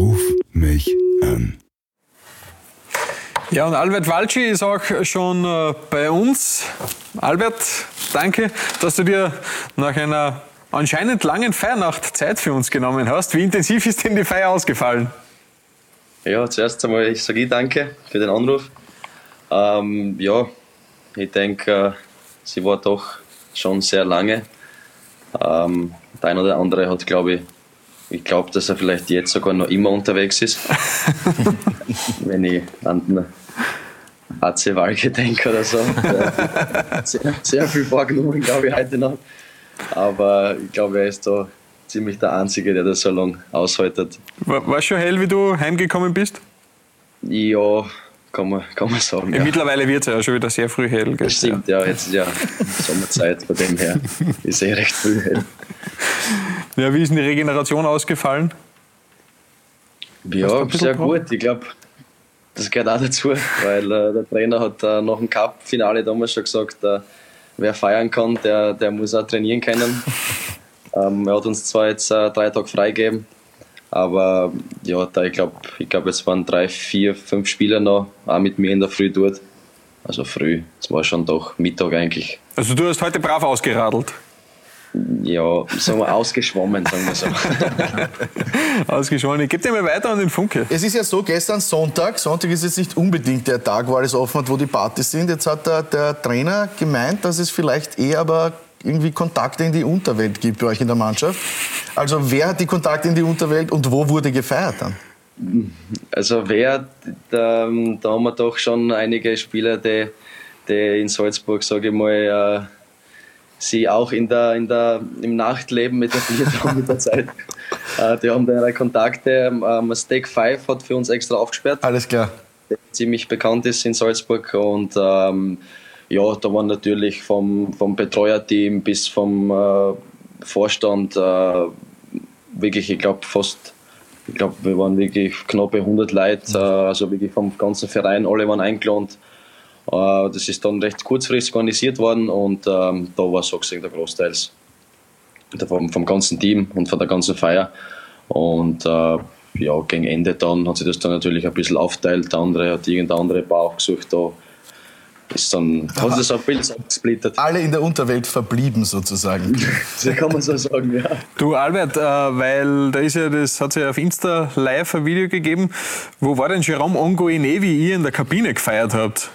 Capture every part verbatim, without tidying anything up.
Ruf mich an. Ja, und Albert Walci ist auch schon äh, bei uns. Albert, danke, dass du dir nach einer anscheinend langen Feiernacht Zeit für uns genommen hast. Wie intensiv ist denn die Feier ausgefallen? Ja, zuerst einmal ich sage ich danke für den Anruf. Ähm, ja, ich denke, äh, sie war doch schon sehr lange. Ähm, der eine oder andere hat, glaube ich, ich glaube, dass er vielleicht jetzt sogar noch immer unterwegs ist. Wenn ich an den A C Walke denke oder so. Sehr, sehr viel vorgenommen, glaube ich, heute noch. Aber ich glaube, er ist da ziemlich der Einzige, der das so lange aushaltet. War, war es schon hell, wie du heimgekommen bist? Ja, kann man, kann man sagen. Ja, ja. Mittlerweile wird es ja schon wieder sehr früh hell. Gell? Das stimmt, ja. Jetzt ist ja Sommerzeit, von dem her ist eh recht früh hell. Ja, wie ist denn die Regeneration ausgefallen? Ja, sehr gut. Ich glaube, das gehört auch dazu, weil äh, der Trainer hat äh, nach dem Cup-Finale damals schon gesagt, äh, wer feiern kann, der, der muss auch trainieren können. ähm, er hat uns zwar jetzt äh, drei Tage freigegeben, aber ja, da ich glaube, ich glaub, jetzt waren drei, vier, fünf Spieler noch, auch mit mir in der Früh dort. Also früh, es war schon doch Mittag eigentlich. Also du hast heute brav ausgeradelt? Ja, sagen wir ausgeschwommen, sagen wir so. Ausgeschwommen. Ich gebe dir mal weiter an den Funke. Es ist ja so, gestern Sonntag, Sonntag ist jetzt nicht unbedingt der Tag, wo alles offen hat, wo die Partys sind. Jetzt hat der, der Trainer gemeint, dass es vielleicht eher aber irgendwie Kontakte in die Unterwelt gibt bei euch in der Mannschaft. Also wer hat die Kontakte in die Unterwelt und wo wurde gefeiert dann? Also wer, da, da haben wir doch schon einige Spieler, die, die in Salzburg, sage ich mal, äh, sie auch in der, in der, im Nachtleben etabliert haben mit der Zeit. Äh, die haben da ihre Kontakte. Ähm, Steak Five hat für uns extra aufgesperrt. Alles klar. Der ziemlich bekannt ist in Salzburg. Und ähm, ja, da waren natürlich vom, vom Betreuerteam bis vom äh, Vorstand äh, wirklich, ich glaube, fast, ich glaube, wir waren wirklich knappe hundert Leute, äh, also wirklich vom ganzen Verein, alle waren eingeladen. Das ist dann recht kurzfristig organisiert worden und ähm, da war so gesehen der Großteil vom, vom ganzen Team und von der ganzen Feier. Und äh, ja, gegen Ende dann hat sich das dann natürlich ein bisschen aufteilt. Der andere hat irgendeine andere Bar aufgesucht. Da ist dann, hat sich das ein bisschen abgesplittert. Alle in der Unterwelt verblieben sozusagen. So kann man so sagen, ja. Du Albert, äh, weil da ist ja, das hat es ja auf Insta live ein Video gegeben. Wo war denn Jérôme Ongoine, wie ihr in der Kabine gefeiert habt?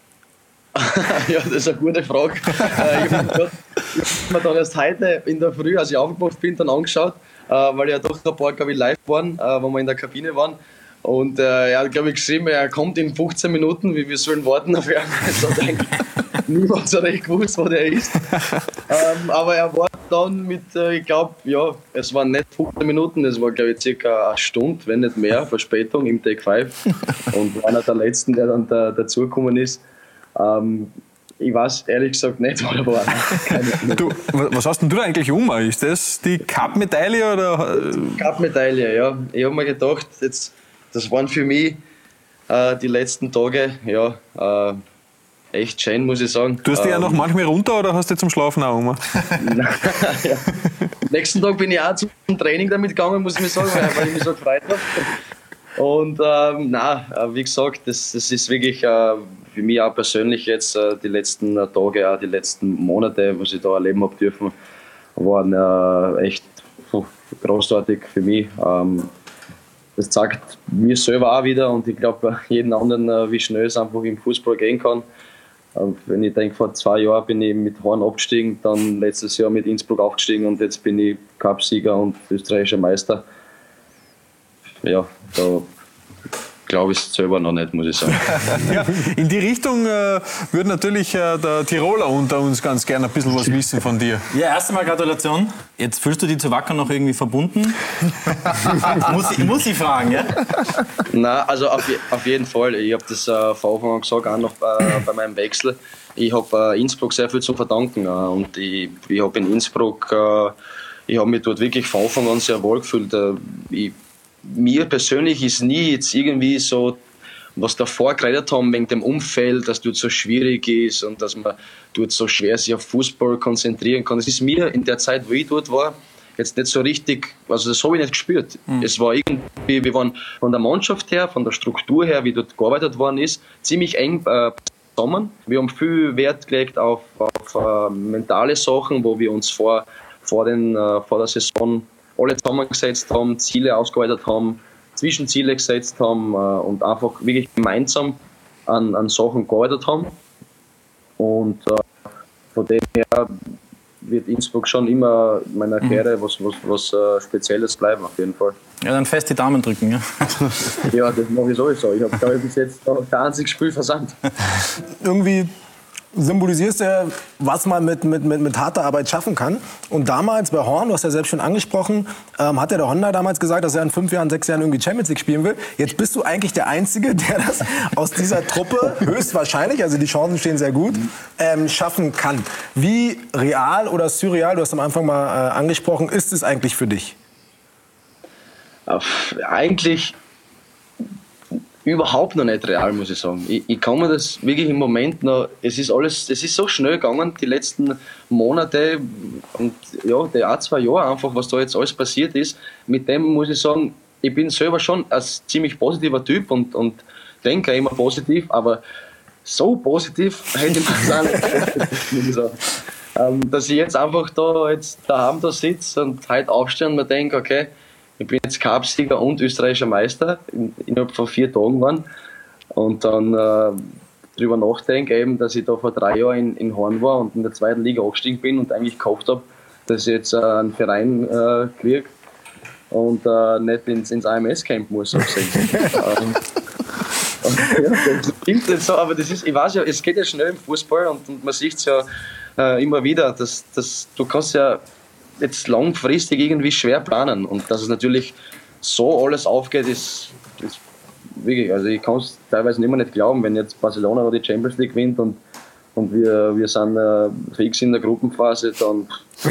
Ja, das ist eine gute Frage. Ich habe mir dann erst heute in der Früh, als ich aufgewacht bin, dann angeschaut, weil ja doch ein paar, glaube ich, live waren, wo wir in der Kabine waren. Und er hat, glaube ich, geschrieben, er kommt in fünfzehn Minuten, wie wir sollen warten auf ihn. Also niemand so recht gewusst, wo der ist. Aber er war dann mit, ich glaube, ja, es waren nicht fünfzehn Minuten, es war, glaube ich, circa eine Stunde, wenn nicht mehr, Verspätung im Take fünf. Und war einer der letzten, der dann da, dazugekommen ist. Ähm, ich weiß ehrlich gesagt nicht, wo er war. Du, was hast denn du da eigentlich um? Ist das die Cup-Medaille? Oder? Cup-Medaille, ja. Ich habe mir gedacht, jetzt, das waren für mich äh, die letzten Tage ja, äh, echt schön, muss ich sagen. Du hast die ähm, ja noch manchmal runter oder hast du zum Schlafen auch um? Ja. Nächsten Tag bin ich auch zum Training damit gegangen, muss ich mir sagen, weil ich mich so gefreut habe. Und ähm, nein, wie gesagt, das, das ist wirklich äh, für mich auch persönlich jetzt äh, die letzten äh, Tage, auch die letzten Monate, was ich da erleben habe dürfen, waren äh, echt puh, großartig für mich. Ähm, das zeigt mir selber auch wieder und ich glaube jeden anderen, äh, wie schnell es einfach im Fußball gehen kann. Äh, wenn ich denke, vor zwei Jahren bin ich mit Horn abgestiegen, dann letztes Jahr mit Innsbruck aufgestiegen und jetzt bin ich Cupsieger und österreichischer Meister. Ja, da glaube ich selber noch nicht, muss ich sagen. Ja, in die Richtung äh, würde natürlich äh, der Tiroler unter uns ganz gerne ein bisschen was wissen von dir. Ja, erst einmal Gratulation. Jetzt fühlst du dich zu Wacker noch irgendwie verbunden? muss, ich, muss ich fragen, ja? Nein, also auf, auf jeden Fall. Ich habe das äh, von Anfang an gesagt, auch noch äh, bei meinem Wechsel. Ich habe äh, Innsbruck sehr viel zu verdanken. Äh, und ich, ich habe in Innsbruck, äh, ich habe mich dort wirklich von Anfang an sehr wohl gefühlt. Äh, ich, Mir persönlich ist nie jetzt irgendwie so, was davor geredet haben wegen dem Umfeld, dass dort so schwierig ist und dass man dort so schwer sich auf Fußball konzentrieren kann. Es ist mir in der Zeit, wo ich dort war, jetzt nicht so richtig, also das habe ich nicht gespürt. Mhm. Es war irgendwie, wir waren von der Mannschaft her, von der Struktur her, wie dort gearbeitet worden ist, ziemlich eng äh, zusammen. Wir haben viel Wert gelegt auf, auf äh, mentale Sachen, wo wir uns vor, vor, den, äh, vor der Saison alle zusammengesetzt haben, Ziele ausgearbeitet haben, Zwischenziele gesetzt haben äh, und einfach wirklich gemeinsam an, an Sachen gearbeitet haben. Und äh, von dem her wird Innsbruck schon immer in meiner Karriere was, was, was uh, Spezielles bleiben, auf jeden Fall. Ja, dann fest die Daumen drücken, ja? Ja, das mache ich sowieso. Ich habe, glaube ich, bis jetzt noch kein einziges Spiel versandt. Irgendwie symbolisierst du, was man mit, mit, mit, mit harter Arbeit schaffen kann. Und damals bei Horn, du hast ja selbst schon angesprochen, ähm, hat ja der Honda damals gesagt, dass er in fünf Jahren, sechs Jahren irgendwie Champions League spielen will. Jetzt bist du eigentlich der Einzige, der das aus dieser Truppe höchstwahrscheinlich, also die Chancen stehen sehr gut, ähm, schaffen kann. Wie real oder surreal, du hast am Anfang mal äh, angesprochen, ist es eigentlich für dich? Auf, eigentlich überhaupt noch nicht real, muss ich sagen. Ich, ich kann mir das wirklich im Moment noch, es ist alles, es ist so schnell gegangen, die letzten Monate und ja, die ein, zwei Jahre einfach, was da jetzt alles passiert ist, mit dem muss ich sagen, ich bin selber schon ein ziemlich positiver Typ und, und denke immer positiv, aber so positiv hätte ich das auch nicht, muss ich sagen. Ähm, dass ich jetzt einfach da jetzt daheim da sitze und heute aufstehe und mir denke, okay, ich bin jetzt Cupsieger und österreichischer Meister in, innerhalb von vier Tagen waren. Und dann äh, darüber nachdenke, eben, dass ich da vor drei Jahren in, in Horn war und in der zweiten Liga aufgestiegen bin und eigentlich gehofft habe, dass ich jetzt äh, einen Verein äh, kriege und äh, nicht ins, ins A M S-Camp muss. ähm, und, ja, das klingt nicht so, aber das ist, ich weiß ja, es geht ja schnell im Fußball und, und man sieht es ja äh, immer wieder, dass, dass du kannst ja jetzt langfristig irgendwie schwer planen und dass es natürlich so alles aufgeht, ist, ist wirklich, also ich kann es teilweise nicht mehr nicht glauben, wenn jetzt Barcelona die Champions League gewinnt und, und wir, wir sind äh, fix in der Gruppenphase, dann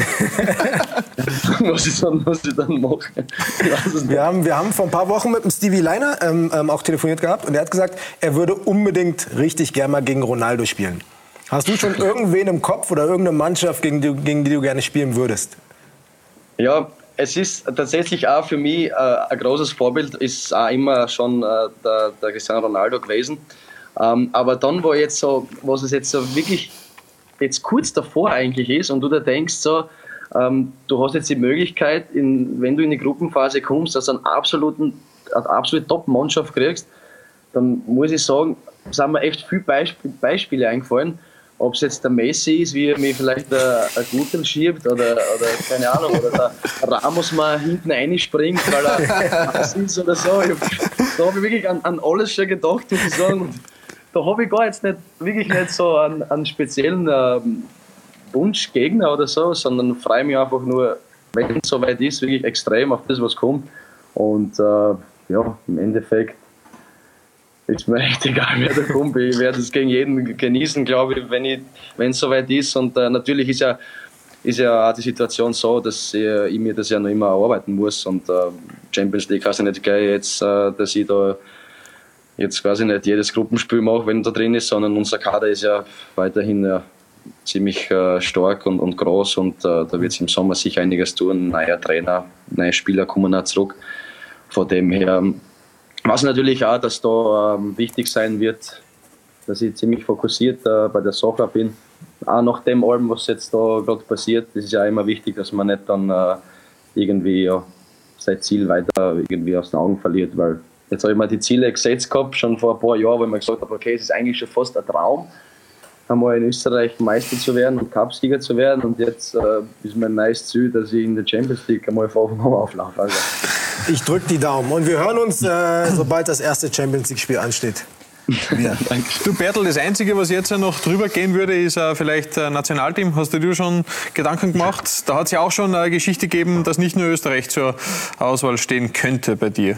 was ich dann, was ich dann mache. Wir haben, wir haben vor ein paar Wochen mit dem Stevie Leiner ähm, ähm, auch telefoniert gehabt und er hat gesagt, er würde unbedingt richtig gerne mal gegen Ronaldo spielen. Hast du schon irgendwen im Kopf oder irgendeine Mannschaft, gegen die, gegen die du gerne spielen würdest? Ja, es ist tatsächlich auch für mich äh, ein großes Vorbild, ist auch immer schon äh, der, der Cristiano Ronaldo gewesen. Ähm, aber dann, wo jetzt so, was es jetzt so wirklich jetzt kurz davor eigentlich ist und du da denkst so, ähm, du hast jetzt die Möglichkeit, in, wenn du in die Gruppenphase kommst, dass du einen absoluten, eine absolute Top-Mannschaft kriegst, dann muss ich sagen, sind mir echt viele Beisp Beispiele eingefallen. Ob es jetzt der Messi ist, wie er mir vielleicht ein Guttel schiebt oder, oder keine Ahnung, oder der Ramos mal hinten reinspringt, weil er was ist oder so. Ich, da habe ich wirklich an, an alles schon gedacht, muss ich sagen. Und da habe ich gar jetzt nicht, wirklich nicht so einen, einen speziellen ähm, Wunschgegner oder so, sondern freue mich einfach nur, wenn es soweit ist, wirklich extrem auf das, was kommt. Und äh, ja, im Endeffekt ist mir echt egal, wer da kommt. Ich werde es gegen jeden genießen, glaube ich, wenn ich, wenn es soweit ist. Und äh, natürlich ist ja, ist ja auch die Situation so, dass ich, ich mir das ja noch immer erarbeiten muss. Und äh, Champions League heißt ja nicht gleich jetzt, äh, dass ich da jetzt quasi nicht jedes Gruppenspiel mache, wenn da drin ist, sondern unser Kader ist ja weiterhin ja, ziemlich äh, stark und, und groß. Und äh, da wird es im Sommer sicher einiges tun. Neuer Trainer, neue Spieler kommen auch zurück. Von dem her. Was natürlich auch, dass da ähm, wichtig sein wird, dass ich ziemlich fokussiert äh, bei der Sache bin. Auch nach dem allem, was jetzt da gerade passiert, das ist ja immer wichtig, dass man nicht dann äh, irgendwie ja, sein Ziel weiter irgendwie aus den Augen verliert. Weil jetzt habe ich mir die Ziele gesetzt gehabt, schon vor ein paar Jahren, wo ich mir gesagt habe, okay, es ist eigentlich schon fast ein Traum, einmal in Österreich Meister zu werden und Cupsieger zu werden. Und jetzt äh, ist mein neues Ziel, dass ich in der Champions League einmal von Anfang an auflaufe. Also. Ich drücke die Daumen und wir hören uns, äh, sobald das erste Champions League-Spiel ansteht. Ja. Du Bertel, das Einzige, was jetzt noch drüber gehen würde, ist äh, vielleicht äh, Nationalteam. Hast du dir schon Gedanken gemacht? Da hat es ja auch schon eine Geschichte gegeben, dass nicht nur Österreich zur Auswahl stehen könnte bei dir.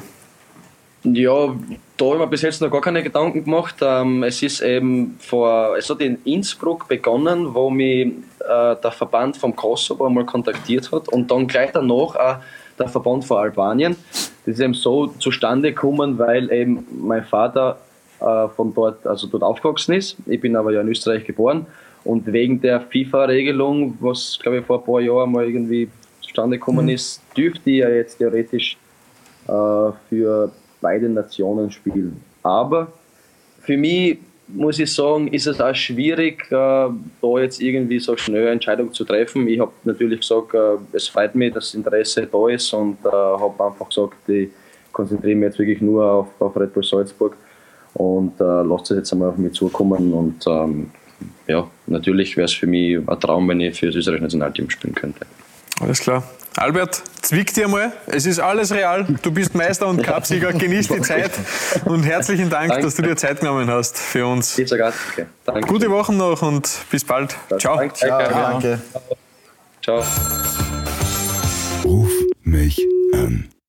Ja, da habe ich mir bis jetzt noch gar keine Gedanken gemacht. Ähm, es ist eben vor, es hat in Innsbruck begonnen, wo mich äh, der Verband vom Kosovo einmal kontaktiert hat und dann gleich danach auch der Verband von Albanien. Das ist eben so zustande gekommen, weil eben mein Vater äh, von dort, also dort aufgewachsen ist. Ich bin aber ja in Österreich geboren und wegen der FIFA-Regelung, was glaube ich vor ein paar Jahren mal irgendwie zustande gekommen ist, dürfte ja jetzt theoretisch äh, für beide Nationen spielen. Aber für mich, muss ich sagen, ist es auch schwierig, äh, da jetzt irgendwie so schnell eine Entscheidung zu treffen. Ich habe natürlich gesagt, äh, es freut mich, dass das Interesse da ist und äh, habe einfach gesagt, ich konzentriere mich jetzt wirklich nur auf, auf Red Bull Salzburg und äh, lasse das jetzt einmal auf mich zukommen. Und ähm, ja, natürlich wäre es für mich ein Traum, wenn ich für das österreichische Nationalteam spielen könnte. Alles klar. Albert, zwick dir mal. Es ist alles real. Du bist Meister und Cupsieger. Genieß die Zeit. Und herzlichen Dank, Danke. dass du dir Zeit genommen hast für uns. Ich sage danke. Danke. Gute Wochen noch und bis bald. Ciao. Danke. Ja, danke. Ciao. Ruf mich an.